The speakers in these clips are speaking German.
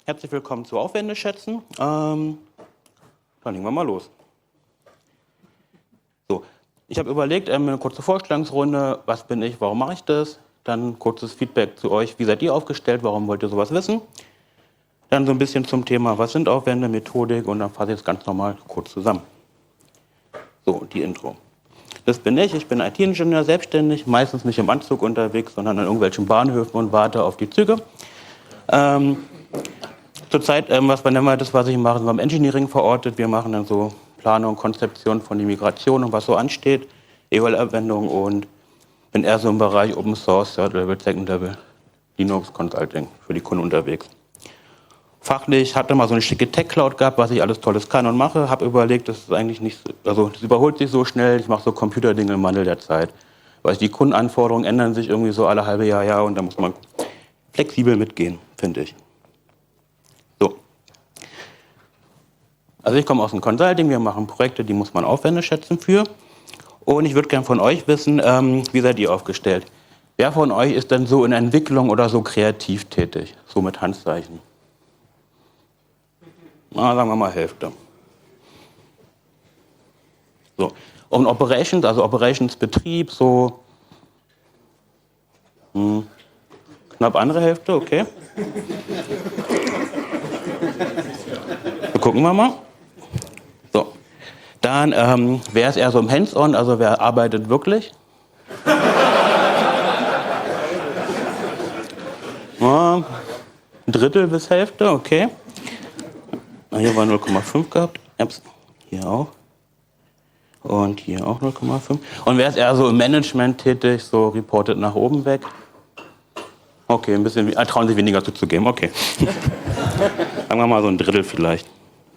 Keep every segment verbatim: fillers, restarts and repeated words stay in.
herzlich willkommen zu Aufwendeschätzen. Ähm, dann legen wir mal los. So, ich habe überlegt, ähm, eine kurze Vorstellungsrunde, was bin ich, warum mache ich das? Dann kurzes Feedback zu euch, wie seid ihr aufgestellt, warum wollt ihr sowas wissen? Dann so ein bisschen zum Thema, was sind Aufwände, Methodik und dann fasse ich es ganz normal kurz zusammen. So, die Intro. Das bin ich, ich bin I T-Ingenieur, selbstständig, meistens nicht im Anzug unterwegs, sondern an irgendwelchen Bahnhöfen und warte auf die Züge. Ähm, Zurzeit, ähm, was nennen wir das, was ich mache, sind wir im Engineering verortet. Wir machen dann so Planung, Konzeption von der Migration und was so ansteht, E U L-Anwendung und bin eher so im Bereich Open Source, Third Level, Second Level, Linux Consulting für die Kunden unterwegs. Fachlich hatte mal so eine schicke Tech-Cloud gehabt, was ich alles Tolles kann und mache. Habe überlegt, das ist eigentlich nicht, so, also das überholt sich so schnell. Ich mache so Computerdinge im Wandel der Zeit. Weil die Kundenanforderungen ändern sich irgendwie so alle halbe Jahr, Jahr und da muss man flexibel mitgehen, finde ich. So. Also ich komme aus dem Consulting, wir machen Projekte, die muss man Aufwände schätzen für. Und ich würde gerne von euch wissen, ähm, wie seid ihr aufgestellt? Wer von euch ist denn so in Entwicklung oder so kreativ tätig? So mit Handzeichen. Na, sagen wir mal Hälfte. So. Und Operations, also Operationsbetrieb, so hm, knapp andere Hälfte, okay. So, gucken wir mal. So. Dann, ähm, wer ist eher so im Hands-on, also wer arbeitet wirklich? Ja, ein Drittel bis Hälfte, okay. Hier war null Komma fünf gehabt. Hier auch. Und hier auch null Komma fünf. Und wer ist eher so im Management tätig, so reportet nach oben weg? Okay, ein bisschen, äh, trauen sich weniger zuzugeben, okay. Sagen wir mal so ein Drittel vielleicht.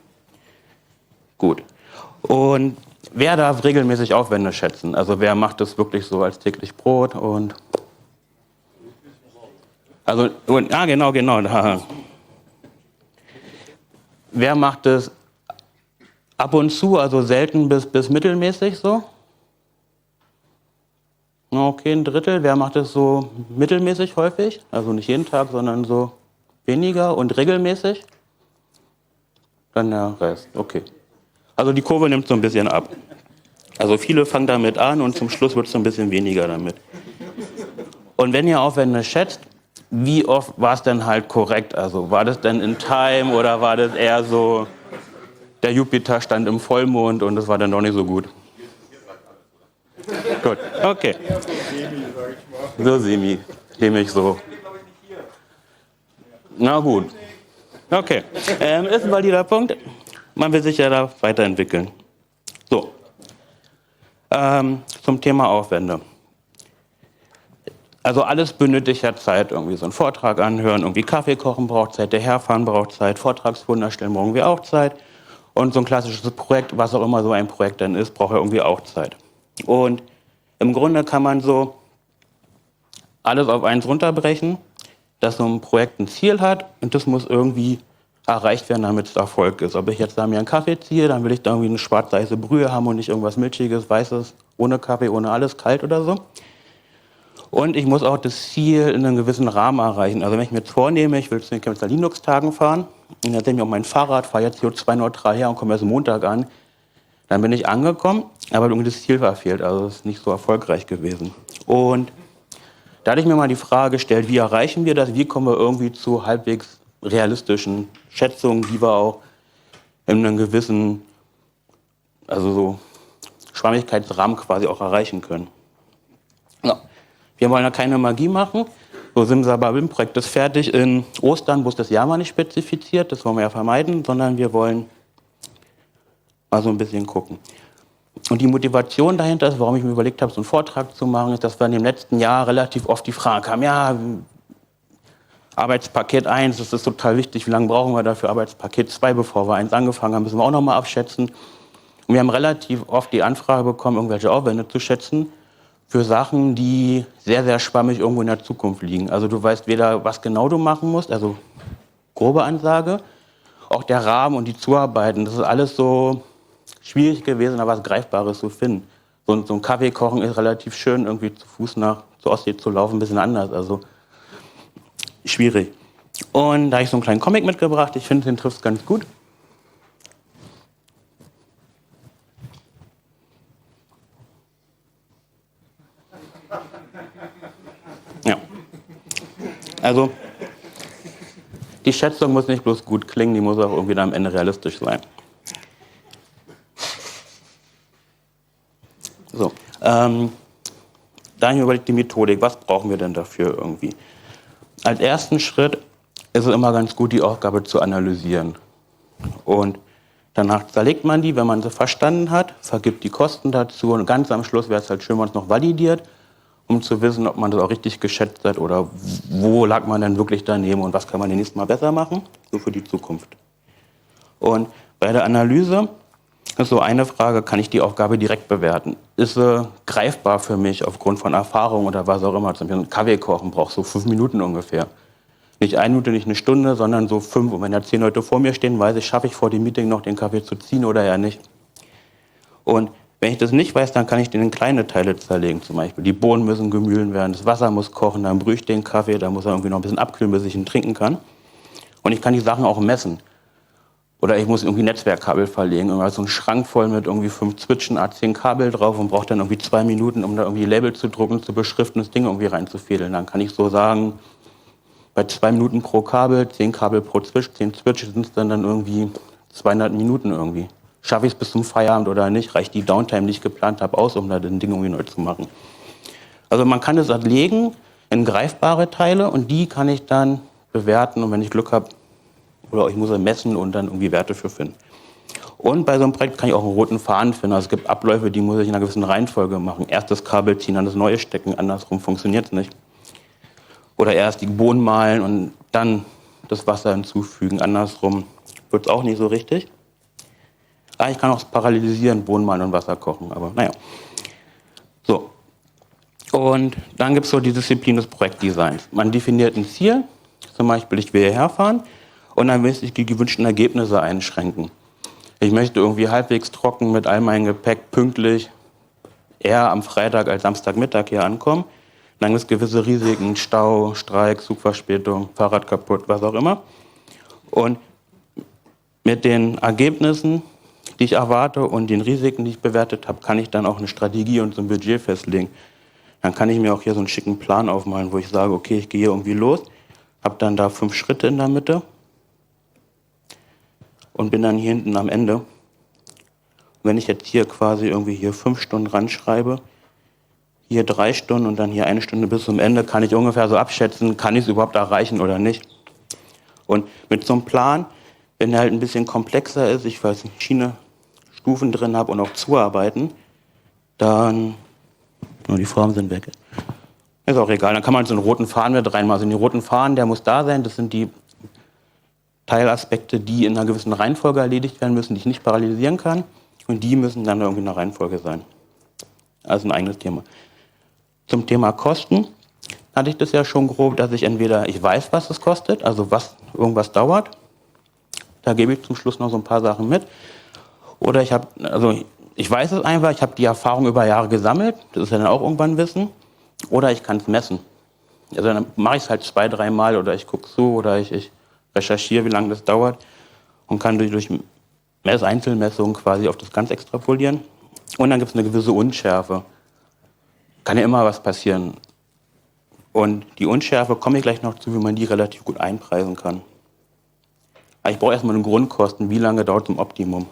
Gut. Und wer darf regelmäßig Aufwände schätzen? Also wer macht das wirklich so als täglich Brot und... Also, und, ah, genau, genau. Da. Wer macht das ab und zu, also selten bis, bis mittelmäßig so? Okay, ein Drittel. Wer macht das so mittelmäßig häufig? Also nicht jeden Tag, sondern so weniger und regelmäßig? Dann der Rest, okay. Also die Kurve nimmt so ein bisschen ab. Also viele fangen damit an und zum Schluss wird es so ein bisschen weniger damit. Und wenn ihr Aufwände schätzt, wie oft war es denn halt korrekt? Also war das denn in Time oder war das eher so, der Jupiter stand im Vollmond und das war dann doch nicht so gut? Gut, okay. So semi, nehme ich so. Na gut. Okay, ähm, ist ein valider Punkt. Man will sich ja da weiterentwickeln. So, ähm, zum Thema Aufwände. Also alles benötigt ja Zeit, irgendwie so einen Vortrag anhören, irgendwie Kaffee kochen braucht Zeit, der Herfahren braucht Zeit, Vortragsfolien erstellen brauchen wir auch Zeit. Und so ein klassisches Projekt, was auch immer so ein Projekt dann ist, braucht ja irgendwie auch Zeit. Und im Grunde kann man so alles auf eins runterbrechen, dass so ein Projekt ein Ziel hat und das muss irgendwie erreicht werden, damit es Erfolg ist. Ob ich jetzt da mir einen Kaffee ziehe, dann will ich da irgendwie eine schwarz-weiße Brühe haben und nicht irgendwas Milchiges, Weißes, ohne Kaffee, ohne alles, kalt oder so. Und ich muss auch das Ziel in einem gewissen Rahmen erreichen. Also wenn ich mir jetzt vornehme, ich will zu den Chemnitzer Linux-Tagen fahren und dann nehme ich auch mein Fahrrad, fahre jetzt C O zwei neutral her und komme erst Montag an, dann bin ich angekommen, aber irgendwie das Ziel verfehlt, also es ist nicht so erfolgreich gewesen. Und da hatte ich mir mal die Frage gestellt, wie erreichen wir das, wie kommen wir irgendwie zu halbwegs realistischen Schätzungen, die wir auch in einem gewissen, also so Schwammigkeitsrahmen quasi auch erreichen können. Ja. Wir wollen ja keine Magie machen. So Simsalabim-Projekt ist fertig in Ostern, wo es das Jahr mal nicht spezifiziert, das wollen wir ja vermeiden, sondern wir wollen mal so ein bisschen gucken. Und die Motivation dahinter ist, warum ich mir überlegt habe, so einen Vortrag zu machen, ist, dass wir in dem letzten Jahr relativ oft die Frage haben, ja, Arbeitspaket eins, das ist total wichtig, wie lange brauchen wir dafür Arbeitspaket zwei, bevor wir eins angefangen haben, müssen wir auch nochmal abschätzen. Und wir haben relativ oft die Anfrage bekommen, irgendwelche Aufwände zu schätzen, für Sachen, die sehr, sehr schwammig irgendwo in der Zukunft liegen. Also du weißt weder, was genau du machen musst, also grobe Ansage, auch der Rahmen und die Zuarbeiten, das ist alles so schwierig gewesen, da was Greifbares zu finden. So, so ein Kaffee kochen ist relativ schön, irgendwie zu Fuß nach zur Ostsee zu laufen, ein bisschen anders, also schwierig. Und da habe ich so einen kleinen Comic mitgebracht. Ich finde, den trifft es ganz gut. Ja. Also, die Schätzung muss nicht bloß gut klingen, die muss auch irgendwie dann am Ende realistisch sein. So, ähm, dann überlegt die Methodik, was brauchen wir denn dafür irgendwie? Als ersten Schritt ist es immer ganz gut, die Aufgabe zu analysieren. Und danach zerlegt man die, wenn man sie verstanden hat, vergibt die Kosten dazu und ganz am Schluss wäre es halt schön, wenn man es noch validiert, um zu wissen, ob man das auch richtig geschätzt hat oder wo lag man denn wirklich daneben und was kann man das nächste Mal besser machen, so für die Zukunft. Und bei der Analyse ist so eine Frage, kann ich die Aufgabe direkt bewerten? Ist sie greifbar für mich aufgrund von Erfahrung oder was auch immer? Zum Beispiel ein Kaffee kochen braucht so fünf Minuten ungefähr. Nicht eine Minute, nicht eine Stunde, sondern so fünf. Und wenn da zehn Leute vor mir stehen, weiß ich, schaffe ich vor dem Meeting noch den Kaffee zu ziehen oder ja nicht. Und wenn ich das nicht weiß, dann kann ich den in kleine Teile zerlegen. Zum Beispiel die Bohnen müssen gemühlen werden, das Wasser muss kochen, dann brühe ich den Kaffee, dann muss er irgendwie noch ein bisschen abkühlen, bis ich ihn trinken kann. Und ich kann die Sachen auch messen. Oder ich muss irgendwie Netzwerkkabel verlegen. Irgendwann so einen Schrank voll mit irgendwie fünf Zwitschen, A zehn Kabel drauf und brauche dann irgendwie zwei Minuten, um da irgendwie Label zu drucken, zu beschriften, das Ding irgendwie reinzufädeln. Dann kann ich so sagen, bei zwei Minuten pro Kabel, zehn Kabel pro Zwitsch, zehn Zwitsch sind es dann, dann irgendwie zweihundert Minuten irgendwie. Schaffe ich es bis zum Feierabend oder nicht? Reicht die Downtime, die ich geplant habe, aus, um da das Ding irgendwie neu zu machen? Also man kann es legen in greifbare Teile und die kann ich dann bewerten und wenn ich Glück habe, oder ich muss messen und dann irgendwie Werte für finden. Und bei so einem Projekt kann ich auch einen roten Faden finden. Also es gibt Abläufe, die muss ich in einer gewissen Reihenfolge machen. Erst das Kabel ziehen, dann das neue stecken, andersrum funktioniert es nicht. Oder erst die Bohnen mahlen und dann das Wasser hinzufügen, andersrum wird es auch nicht so richtig. Ah, ich kann auch parallelisieren, Bohnen mahlen und Wasser kochen, aber naja. So. Und dann gibt es so die Disziplin des Projektdesigns. Man definiert ein Ziel, zum Beispiel ich will hierher fahren, und dann will ich die gewünschten Ergebnisse einschränken. Ich möchte irgendwie halbwegs trocken mit all meinem Gepäck pünktlich eher am Freitag als Samstagmittag hier ankommen. Dann gibt es gewisse Risiken, Stau, Streik, Zugverspätung, Fahrrad kaputt, was auch immer. Und mit den Ergebnissen, die ich erwarte und den Risiken, die ich bewertet habe, kann ich dann auch eine Strategie und so ein Budget festlegen. Dann kann ich mir auch hier so einen schicken Plan aufmalen, wo ich sage, okay, ich gehe hier irgendwie los, habe dann da fünf Schritte in der Mitte und bin dann hier hinten am Ende. Und wenn ich jetzt hier quasi irgendwie hier fünf Stunden ranschreibe, hier drei Stunden und dann hier eine Stunde bis zum Ende, kann ich ungefähr so abschätzen, kann ich es überhaupt erreichen oder nicht. Und mit so einem Plan, wenn er halt ein bisschen komplexer ist, ich weiß nicht, Schiene, Stufen drin habe und auch zuarbeiten, dann, oh, die Formen sind weg. Ist auch egal, dann kann man so einen roten Faden mit reinmachen. Also den roten Faden, der muss da sein, das sind die Teilaspekte, die in einer gewissen Reihenfolge erledigt werden müssen, die ich nicht parallelisieren kann. Und die müssen dann irgendwie in einer Reihenfolge sein. Also ein eigenes Thema. Zum Thema Kosten hatte ich das ja schon grob, dass ich entweder, ich weiß, was es kostet, also was irgendwas dauert. Da gebe ich zum Schluss noch so ein paar Sachen mit. Oder ich habe, also ich weiß es einfach, ich habe die Erfahrung über Jahre gesammelt, das ist ja dann auch irgendwann Wissen. Oder ich kann es messen. Also dann mache ich es halt zwei, dreimal oder ich gucke zu oder ich, ich recherchiere, wie lange das dauert und kann durch, durch Mess Einzelmessungen quasi auf das Ganze extrapolieren. Und dann gibt es eine gewisse Unschärfe. Kann ja immer was passieren. Und die Unschärfe komme ich gleich noch zu, wie man die relativ gut einpreisen kann. Aber ich brauche erstmal eine Grundkosten, wie lange dauert es im Optimum.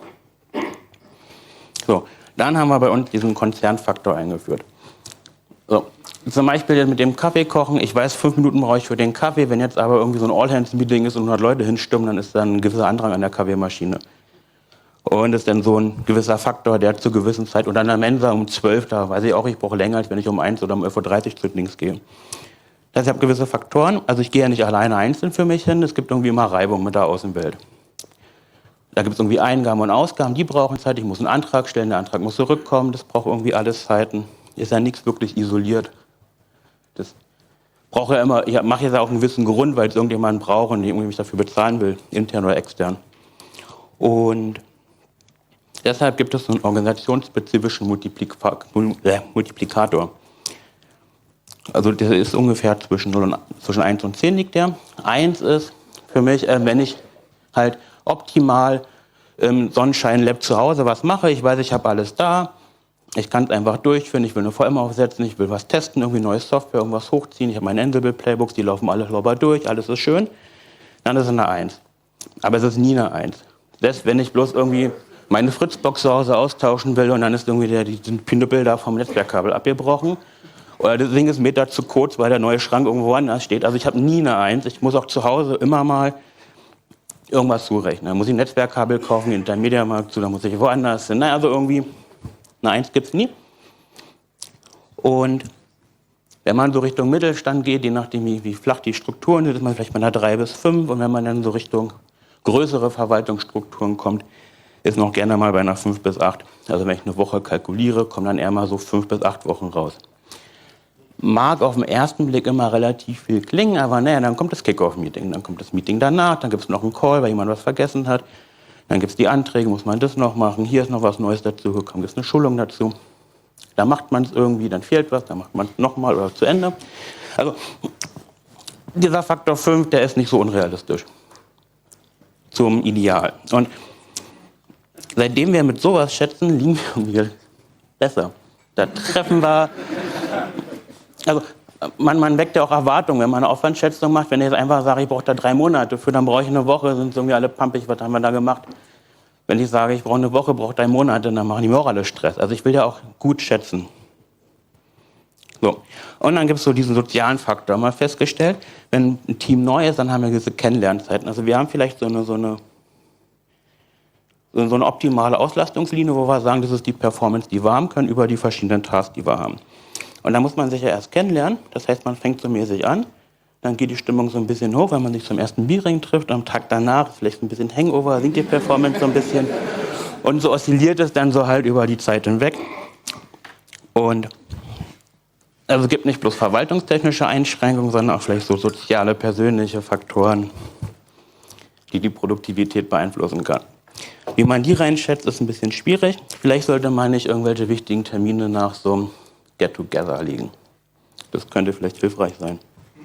So, dann haben wir bei uns diesen Konzernfaktor eingeführt. So, zum Beispiel jetzt mit dem Kaffee kochen. Ich weiß, fünf Minuten brauche ich für den Kaffee. Wenn jetzt aber irgendwie so ein All-Hands-Meeting ist und hundert Leute hinstimmen, dann ist dann ein gewisser Andrang an der Kaffeemaschine. Und das ist dann so ein gewisser Faktor, der zur gewissen Zeit, und dann am Ende um zwölf, da weiß ich auch, ich brauche länger, als wenn ich um eins oder um elf Uhr dreißig zu links gehe. Das heißt, ich habe gewisse Faktoren. Also ich gehe ja nicht alleine einzeln für mich hin. Es gibt irgendwie immer Reibung mit der Außenwelt. Da gibt es irgendwie Eingaben und Ausgaben, die brauchen Zeit. Ich muss einen Antrag stellen, der Antrag muss zurückkommen. Das braucht irgendwie alles Zeiten. Ist ja nichts wirklich isoliert. Das brauche ja immer, ich mache jetzt auch einen gewissen Grund, weil es irgendjemanden braucht und irgendwie mich dafür bezahlen will, intern oder extern. Und deshalb gibt es so einen organisationsspezifischen Multiplikator. Also der ist ungefähr zwischen, null und, zwischen eins und zehn liegt der. eins ist, für mich, äh, wenn ich halt optimal im Sonnenschein-Lab zu Hause was mache. Ich weiß, ich habe alles da. Ich kann es einfach durchführen. Ich will eine V M aufsetzen. Ich will was testen, irgendwie neue Software, irgendwas hochziehen. Ich habe meine Ansible-Playbooks, die laufen alle sauber durch. Alles ist schön. Dann ist es eine eins. Aber es ist nie eine eins. Selbst wenn ich bloß irgendwie meine Fritzbox zu Hause austauschen will und dann ist irgendwie der, die Pinöppel da vom Netzwerkkabel abgebrochen. Oder das Ding ist einen Meter zu kurz, weil der neue Schrank irgendwo anders steht. Also ich habe nie eine eins. Ich muss auch zu Hause immer mal irgendwas zurechnen. Da muss ich ein Netzwerkkabel kaufen, in der Mediamarkt zu, da muss ich woanders hin. Naja, also irgendwie eine eins gibt es nie. Und wenn man so Richtung Mittelstand geht, je nachdem wie, wie flach die Strukturen sind, ist man vielleicht bei einer drei bis fünf. Und wenn man dann so Richtung größere Verwaltungsstrukturen kommt, ist noch gerne mal bei einer fünf bis acht. Also wenn ich eine Woche kalkuliere, kommen dann eher mal so fünf bis acht Wochen raus. Mag auf den ersten Blick immer relativ viel klingen, aber naja, dann kommt das Kick-Off-Meeting, dann kommt das Meeting danach, dann gibt es noch einen Call, weil jemand was vergessen hat, dann gibt es die Anträge, muss man das noch machen, hier ist noch was Neues dazu gekommen, gibt es eine Schulung dazu. Da macht man es irgendwie, dann fehlt was, dann macht man es nochmal oder zu Ende. Also dieser Faktor fünf, der ist nicht so unrealistisch zum Ideal. Und seitdem wir mit sowas schätzen, liegen wir irgendwie besser. Da treffen wir... Also man, man weckt ja auch Erwartungen, wenn man eine Aufwandschätzung macht. Wenn ich jetzt einfach sage, ich brauche da drei Monate für, dann brauche ich eine Woche, sind irgendwie alle pampig, was haben wir da gemacht? Wenn ich sage, ich brauche eine Woche, brauche drei Monate, dann machen die mir auch alle Stress. Also ich will ja auch gut schätzen. So. Und dann gibt es so diesen sozialen Faktor. Mal festgestellt, wenn ein Team neu ist, dann haben wir diese Kennenlernzeiten. Also wir haben vielleicht so eine, so eine, so eine optimale Auslastungslinie, wo wir sagen, das ist die Performance, die wir haben können, über die verschiedenen Tasks, die wir haben. Und da muss man sich ja erst kennenlernen, das heißt, man fängt so mäßig an, dann geht die Stimmung so ein bisschen hoch, wenn man sich zum ersten Bierring trifft, am Tag danach ist vielleicht ein bisschen Hangover, sinkt die Performance so ein bisschen und so oszilliert es dann so halt über die Zeit hinweg. Und also es gibt nicht bloß verwaltungstechnische Einschränkungen, sondern auch vielleicht so soziale, persönliche Faktoren, die die Produktivität beeinflussen kann. Wie man die reinschätzt, ist ein bisschen schwierig. Vielleicht sollte man nicht irgendwelche wichtigen Termine nach so einem Get-Together legen. Das könnte vielleicht hilfreich sein.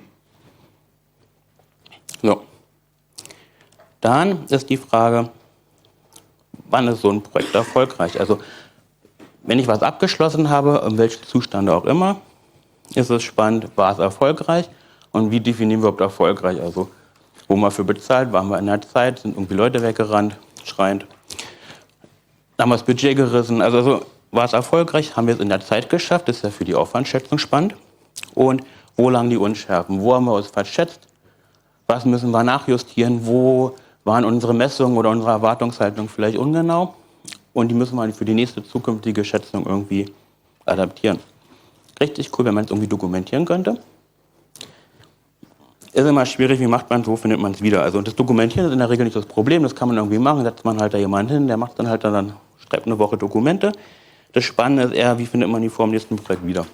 So. Dann ist die Frage, wann ist so ein Projekt erfolgreich? Also, wenn ich was abgeschlossen habe, in welchem Zustand auch immer, ist es spannend, war es erfolgreich und wie definieren wir überhaupt erfolgreich? Also, wo man für bezahlt, waren wir in der Zeit, sind irgendwie Leute weggerannt, schreiend, haben wir das Budget gerissen, also, also war es erfolgreich, haben wir es in der Zeit geschafft, das ist ja für die Aufwandschätzung spannend. Und wo lagen die Unschärfen? Wo haben wir uns verschätzt? Was müssen wir nachjustieren? Wo waren unsere Messungen oder unsere Erwartungshaltung vielleicht ungenau? Und die müssen wir für die nächste zukünftige Schätzung irgendwie adaptieren. Richtig cool, wenn man es irgendwie dokumentieren könnte. Ist immer schwierig, wie macht man es, wo findet man es wieder? Also das Dokumentieren ist in der Regel nicht das Problem, das kann man irgendwie machen, setzt man halt da jemanden hin, der macht dann halt dann, schreibt eine Woche Dokumente. Das Spannende ist eher, wie findet man die vor dem nächsten Projekt wieder.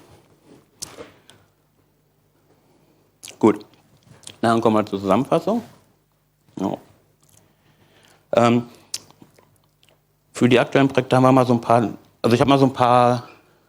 Gut, dann kommen wir zur Zusammenfassung. Ja. Ähm, für die aktuellen Projekte haben wir mal so ein paar, also ich habe mal so ein paar,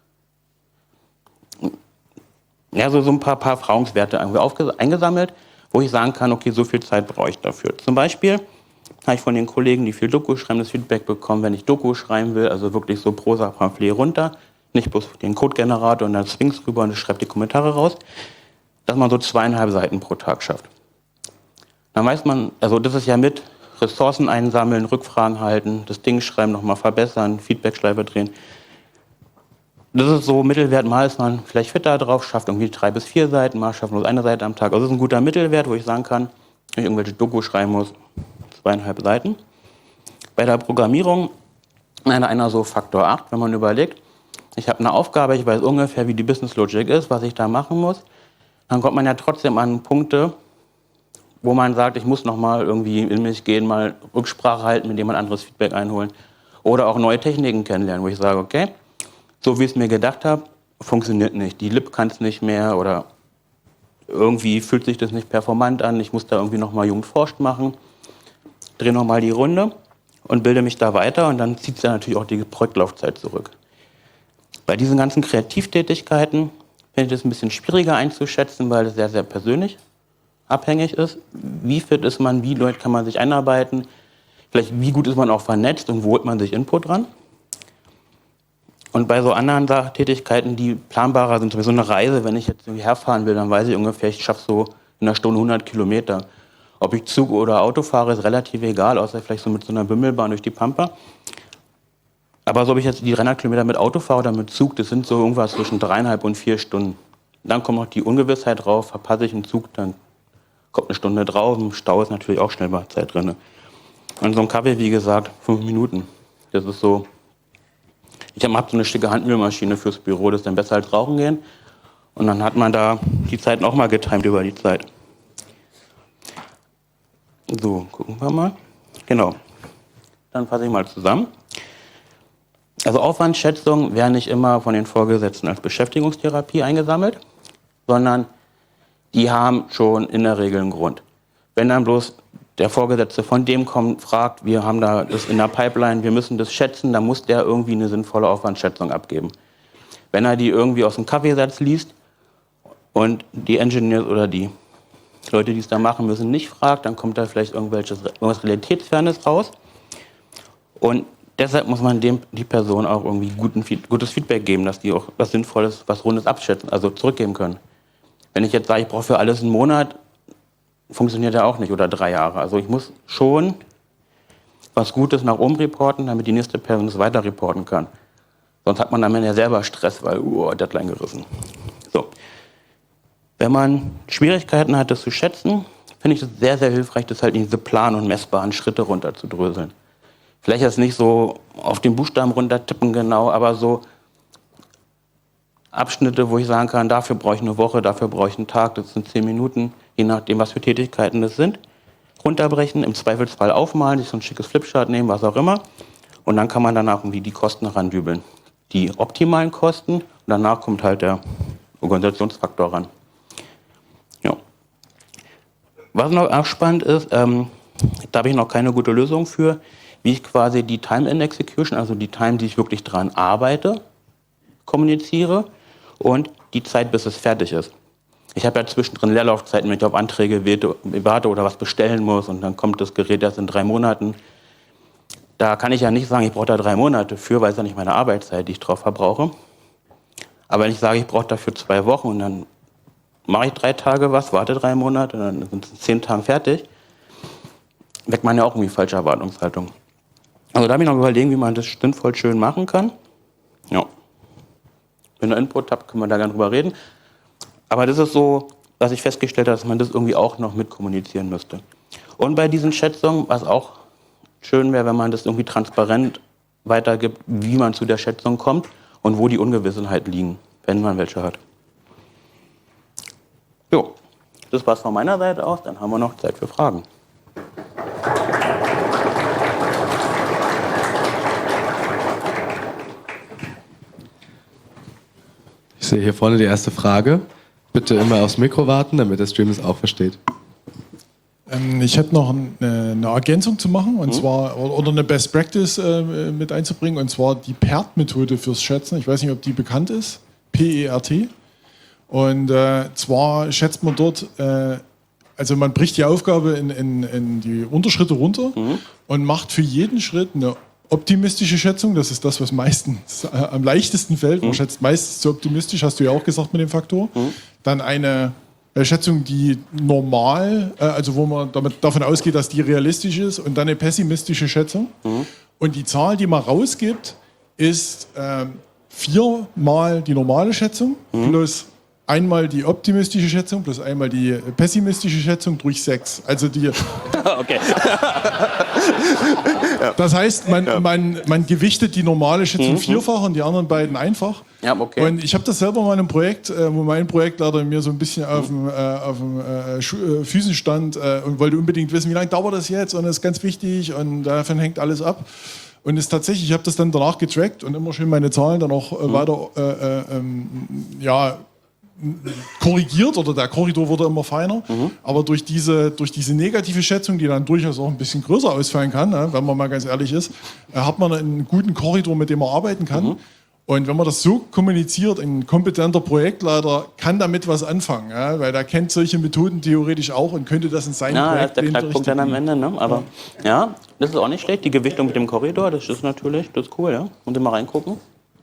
ja, so, so ein paar, paar Erfahrungswerte irgendwie eingesammelt, wo ich sagen kann, okay, so viel Zeit brauche ich dafür. Zum Beispiel habe ich von den Kollegen, die viel Doku schreiben, das Feedback bekommen, wenn ich Doku schreiben will, also wirklich so Prosa, Pamphlet runter, nicht bloß den Codegenerator und dann Sphinx rüber und schreibt die Kommentare raus, dass man so zweieinhalb Seiten pro Tag schafft. Dann weiß man, also das ist ja mit Ressourcen einsammeln, Rückfragen halten, das Ding schreiben, nochmal verbessern, Feedbackschleife drehen. Das ist so Mittelwert, mal ist man vielleicht fitter drauf, schafft irgendwie drei bis vier Seiten, mal schafft nur eine Seite am Tag. Also das ist ein guter Mittelwert, wo ich sagen kann, wenn ich irgendwelche Doku schreiben muss, zweieinhalb Seiten. Bei der Programmierung einer, einer so Faktor acht, wenn man überlegt, ich habe eine Aufgabe, ich weiß ungefähr, wie die Business Logic ist, was ich da machen muss, dann kommt man ja trotzdem an Punkte, wo man sagt, ich muss nochmal irgendwie in mich gehen, mal Rücksprache halten, mit jemand anderes Feedback einholen oder auch neue Techniken kennenlernen, wo ich sage, okay, so wie ich es mir gedacht habe, funktioniert nicht. Die Lib kann es nicht mehr oder irgendwie fühlt sich das nicht performant an, ich muss da irgendwie nochmal Jugend forscht machen, drehe nochmal die Runde und bilde mich da weiter und dann zieht es ja natürlich auch die Projektlaufzeit zurück. Bei diesen ganzen Kreativtätigkeiten finde ich das ein bisschen schwieriger einzuschätzen, weil es sehr, sehr persönlich abhängig ist. Wie fit ist man, wie Leute kann man sich einarbeiten, vielleicht wie gut ist man auch vernetzt und wo holt man sich Input dran. Und bei so anderen Tätigkeiten, die planbarer sind, so eine Reise, wenn ich jetzt irgendwie herfahren will, dann weiß ich ungefähr, ich schaffe so in einer Stunde hundert Kilometer. Ob ich Zug oder Auto fahre, ist relativ egal, außer vielleicht so mit so einer Bimmelbahn durch die Pampa. Aber so, ob ich jetzt die dreihundert Kilometer mit Auto fahre oder mit Zug, das sind so irgendwas zwischen dreieinhalb und vier Stunden. Dann kommt noch die Ungewissheit drauf, verpasse ich einen Zug, dann kommt eine Stunde drauf, im Stau ist natürlich auch schnell mal Zeit drin. Und so ein Kaffee, wie gesagt, fünf Minuten. Das ist so, ich habe hab so eine schicke Handmühlmaschine fürs Büro, das ist dann besser als rauchen gehen. Und dann hat man da die Zeit auch mal getimt über die Zeit. So, gucken wir mal. Genau. Dann fasse ich mal zusammen. Also Aufwandschätzungen werden nicht immer von den Vorgesetzten als Beschäftigungstherapie eingesammelt, sondern die haben schon in der Regel einen Grund. Wenn dann bloß der Vorgesetzte von dem kommt, fragt, wir haben da das in der Pipeline, wir müssen das schätzen, dann muss der irgendwie eine sinnvolle Aufwandschätzung abgeben. Wenn er die irgendwie aus dem Kaffeesatz liest und die Engineers oder die Leute, die es da machen müssen, nicht fragt, dann kommt da vielleicht irgendwelches, irgendwas Realitätsfernes raus. Und deshalb muss man dem, die Person auch irgendwie guten, gutes Feedback geben, dass die auch was Sinnvolles, was Rundes abschätzen, also zurückgeben können. Wenn ich jetzt sage, ich brauche für alles einen Monat, funktioniert ja auch nicht, oder drei Jahre. Also ich muss schon was Gutes nach oben reporten, damit die nächste Person es weiter reporten kann. Sonst hat man am Ende ja selber Stress, weil, uh, Deadline gerissen. So. Wenn man Schwierigkeiten hat, das zu schätzen, finde ich es sehr, sehr hilfreich, das halt in diese plan- und messbaren Schritte runterzudröseln. Vielleicht jetzt nicht so auf den Buchstaben runtertippen genau, aber so Abschnitte, wo ich sagen kann, dafür brauche ich eine Woche, dafür brauche ich einen Tag, das sind zehn Minuten, je nachdem, was für Tätigkeiten das sind. Runterbrechen, im Zweifelsfall aufmalen, sich so ein schickes Flipchart nehmen, was auch immer. Und dann kann man danach irgendwie die Kosten randübeln. Die optimalen Kosten und danach kommt halt der Organisationsfaktor ran. Ja. Was noch auch spannend ist, ähm, da habe ich noch keine gute Lösung für, wie ich quasi die Time in Execution, also die Time, die ich wirklich dran arbeite, kommuniziere und die Zeit, bis es fertig ist. Ich habe ja zwischendrin Leerlaufzeiten, wenn ich auf Anträge warte oder was bestellen muss und dann kommt das Gerät erst in drei Monaten. Da kann ich ja nicht sagen, ich brauche da drei Monate für, weil es ja nicht meine Arbeitszeit, die ich drauf verbrauche. Aber wenn ich sage, ich brauche dafür zwei Wochen und dann mache ich drei Tage was, warte drei Monate, dann sind es in zehn Tagen fertig, weckt man ja auch irgendwie falsche Erwartungshaltung. Also da habe ich noch überlegen, wie man das sinnvoll schön machen kann. Ja. Wenn ihr Input habt, können wir da gerne drüber reden. Aber das ist so, dass ich festgestellt habe, dass man das irgendwie auch noch mitkommunizieren müsste. Und bei diesen Schätzungen, was auch schön wäre, wenn man das irgendwie transparent weitergibt, wie man zu der Schätzung kommt und wo die Ungewissenheiten liegen, wenn man welche hat. Jo, das war's von meiner Seite aus. Dann haben wir noch Zeit für Fragen. Ich sehe hier vorne die erste Frage. Bitte immer aufs Mikro warten, damit der Stream es auch versteht. Ähm, ich hätte noch eine, eine Ergänzung zu machen, und mhm. zwar, oder eine Best Practice äh, mit einzubringen, und zwar die P E R T-Methode fürs Schätzen. Ich weiß nicht, ob die bekannt ist. P E R T. Und äh, zwar schätzt man dort, äh, also man bricht die Aufgabe in, in, in die Unterschritte runter mhm. und macht für jeden Schritt eine optimistische Schätzung. Das ist das, was meistens äh, am leichtesten fällt. Man mhm. schätzt meistens zu optimistisch, hast du ja auch gesagt mit dem Faktor. Mhm. Dann eine äh, Schätzung, die normal, äh, also wo man damit, davon ausgeht, dass die realistisch ist, und dann eine pessimistische Schätzung. Mhm. Und die Zahl, die man rausgibt, ist äh, viermal die normale Schätzung mhm. plus einmal die optimistische Schätzung plus einmal die pessimistische Schätzung durch sechs. Also die. Okay. Das heißt, man, ja. man, man gewichtet die normale Schätzung mhm. vierfach und die anderen beiden einfach. Ja, okay. Und ich habe das selber mal in einem Projekt, wo mein Projektleiter mir so ein bisschen auf dem, mhm. äh, auf dem äh, Füßen stand äh, und wollte unbedingt wissen, wie lange dauert das jetzt, und das ist ganz wichtig und davon hängt alles ab. Und es tatsächlich, ich habe das dann danach getrackt und immer schön meine Zahlen dann auch äh, mhm. weiter äh, ähm, ja, korrigiert, oder der Korridor wurde immer feiner, mhm. aber durch diese, durch diese negative Schätzung, die dann durchaus auch ein bisschen größer ausfallen kann, ne, wenn man mal ganz ehrlich ist, äh, hat man einen guten Korridor, mit dem man arbeiten kann. Mhm. Und wenn man das so kommuniziert, ein kompetenter Projektleiter kann damit was anfangen, ja, weil er kennt solche Methoden theoretisch auch und könnte das in seinem Ja, das Projekt ist der Knackpunkt dann am Ende, ne? Aber ja. ja, das ist auch nicht schlecht. Die Gewichtung mit dem Korridor, das ist natürlich, das ist cool, ja. Und mal reingucken.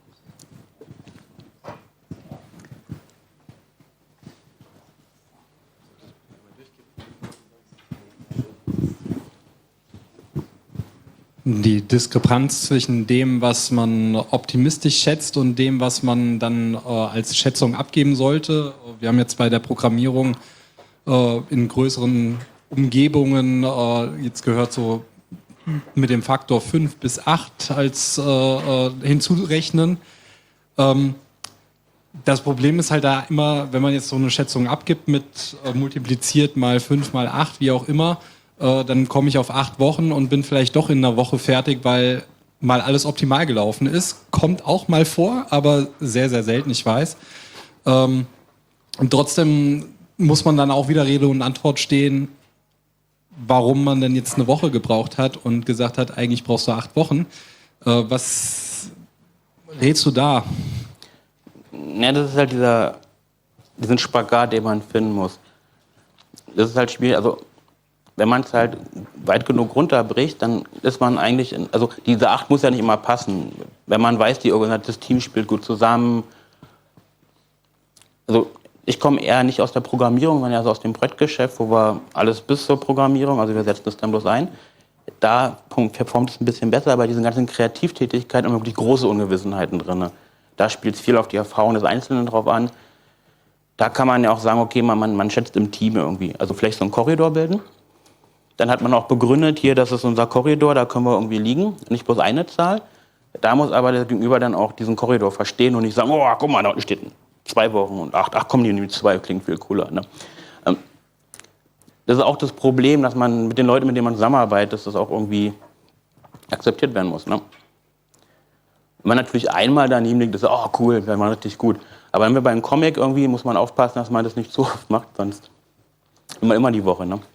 Die Diskrepanz zwischen dem, was man optimistisch schätzt und dem, was man dann äh, als Schätzung abgeben sollte. Wir haben jetzt bei der Programmierung äh, in größeren Umgebungen äh, jetzt gehört so mit dem Faktor fünf bis acht als äh, äh, hinzurechnen. Ähm, das Problem ist halt da immer, wenn man jetzt so eine Schätzung abgibt mit äh, multipliziert mal fünf mal acht, wie auch immer, dann komme ich auf acht Wochen und bin vielleicht doch in einer Woche fertig, weil mal alles optimal gelaufen ist. Kommt auch mal vor, aber sehr, sehr selten, ich weiß. Und trotzdem muss man dann auch wieder Rede und Antwort stehen, warum man denn jetzt eine Woche gebraucht hat und gesagt hat, eigentlich brauchst du acht Wochen. Was rätst du da? Ja, das ist halt dieser, diesen Spagat, den man finden muss. Das ist halt schwierig, also wenn man es halt weit genug runterbricht, dann ist man eigentlich, in, also diese acht muss ja nicht immer passen. Wenn man weiß, die das Team spielt gut zusammen. Also ich komme eher nicht aus der Programmierung, sondern eher so aus dem Projektgeschäft, wo wir alles bis zur Programmierung, also wir setzen das dann bloß ein. Da performt es ein bisschen besser, bei diesen ganzen Kreativtätigkeiten haben wirklich große Ungewissenheiten drin. Da spielt es viel auf die Erfahrung des Einzelnen drauf an. Da kann man ja auch sagen, okay, man, man schätzt im Team irgendwie. Also vielleicht so einen Korridor bilden. Dann hat man auch begründet, hier, das ist unser Korridor, da können wir irgendwie liegen, nicht bloß eine Zahl. Da muss aber der Gegenüber dann auch diesen Korridor verstehen und nicht sagen, oh, guck mal, da unten steht zwei Wochen und acht, ach komm, die zwei klingt viel cooler. Ne? Das ist auch das Problem, dass man mit den Leuten, mit denen man zusammenarbeitet, dass das auch irgendwie akzeptiert werden muss. Ne? Wenn man natürlich einmal daneben liegt, ist es, oh cool, wäre mal richtig gut. Aber wenn wir beim Comic irgendwie, muss man aufpassen, dass man das nicht zu oft macht, sonst immer, immer die Woche. Ne?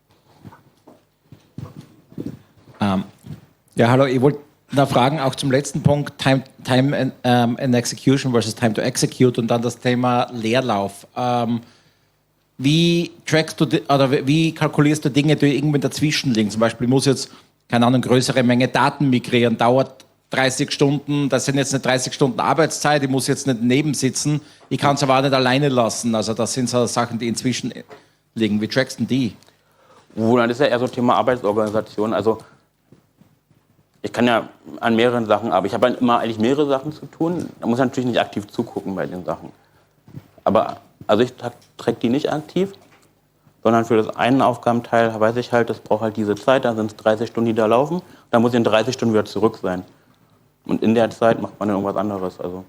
Ähm, ja, hallo, ich wollte noch fragen, auch zum letzten Punkt, Time, time and, um, and Execution versus Time to Execute und dann das Thema Leerlauf. Ähm, wie trackst du, oder wie kalkulierst du Dinge, die irgendwo dazwischen liegen? Zum Beispiel, ich muss jetzt, keine Ahnung, größere Menge Daten migrieren, dauert dreißig Stunden, das sind jetzt nicht dreißig Stunden Arbeitszeit, ich muss jetzt nicht nebensitzen, ich kann es aber auch nicht alleine lassen. Also das sind so Sachen, die inzwischen liegen. Wie trackst du die? Oh, das ist ja eher so Thema Arbeitsorganisation. Also ich kann ja an mehreren Sachen, aber ich habe halt immer eigentlich mehrere Sachen zu tun. Da muss ich natürlich nicht aktiv zugucken bei den Sachen. Aber also ich track die nicht aktiv, sondern für das einen Aufgabenteil weiß ich halt, das braucht halt diese Zeit, dann sind es dreißig Stunden, die da laufen. Dann muss ich in dreißig Stunden wieder zurück sein. Und in der Zeit macht man dann irgendwas anderes. Also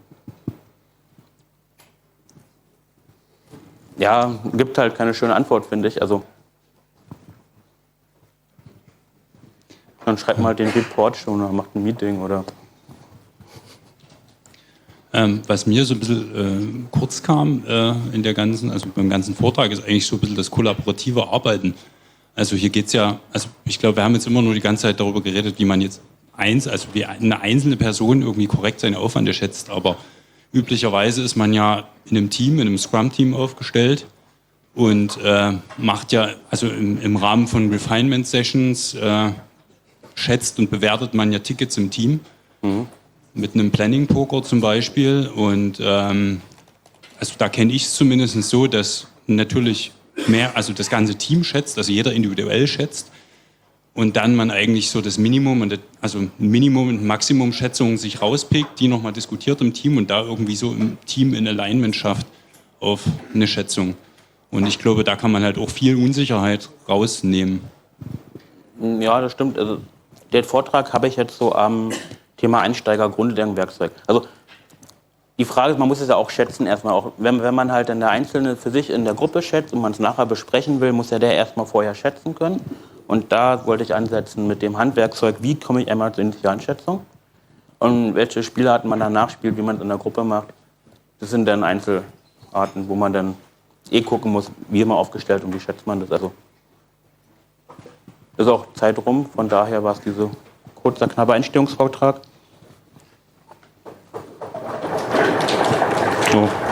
ja, gibt halt keine schöne Antwort, finde ich. Also dann schreibt mal den Report schon oder macht ein Meeting oder. Ähm, was mir so ein bisschen äh, kurz kam äh, in der ganzen, also beim ganzen Vortrag, ist eigentlich so ein bisschen das kollaborative Arbeiten. Also hier geht's ja, also ich glaube, wir haben jetzt immer nur die ganze Zeit darüber geredet, wie man jetzt eins, also wie eine einzelne Person irgendwie korrekt seine Aufwände schätzt. Aber üblicherweise ist man ja in einem Team, in einem Scrum-Team aufgestellt und äh, macht ja, also im, im Rahmen von Refinement-Sessions äh, schätzt und bewertet man ja Tickets im Team. Mhm. Mit einem Planning-Poker zum Beispiel. Und ähm, also da kenne ich es zumindest so, dass natürlich mehr, also das ganze Team schätzt, also jeder individuell schätzt. Und dann man eigentlich so das Minimum, und das, also Minimum- und Maximum-Schätzungen sich rauspickt, die nochmal diskutiert im Team und da irgendwie so im Team in Alignment schafft auf eine Schätzung. Und ich glaube, da kann man halt auch viel Unsicherheit rausnehmen. Ja, das stimmt. Also den Vortrag habe ich jetzt so am Thema Einsteiger Grundlagenwerkzeug. Also die Frage ist, man muss es ja auch schätzen erstmal. Auch wenn, wenn man halt dann der Einzelne für sich in der Gruppe schätzt und man es nachher besprechen will, muss ja der erstmal vorher schätzen können. Und da wollte ich ansetzen mit dem Handwerkzeug, wie komme ich einmal zur Initialschätzung und welche Spielarten man danach spielt, wie man es in der Gruppe macht. Das sind dann Einzelarten, wo man dann eh gucken muss, wie immer aufgestellt und wie schätzt man das. Also ist auch Zeit rum, von daher war es dieser kurzer, knapper Einstellungsvortrag. So.